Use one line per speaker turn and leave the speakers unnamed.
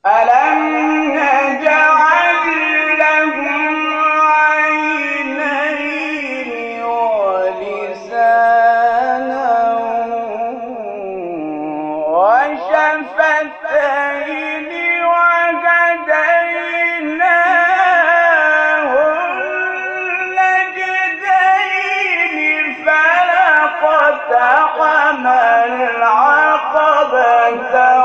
ألم نجعل له عينين ولسانا وشفتين وهديناه النجدين فلا اقتحم العقبة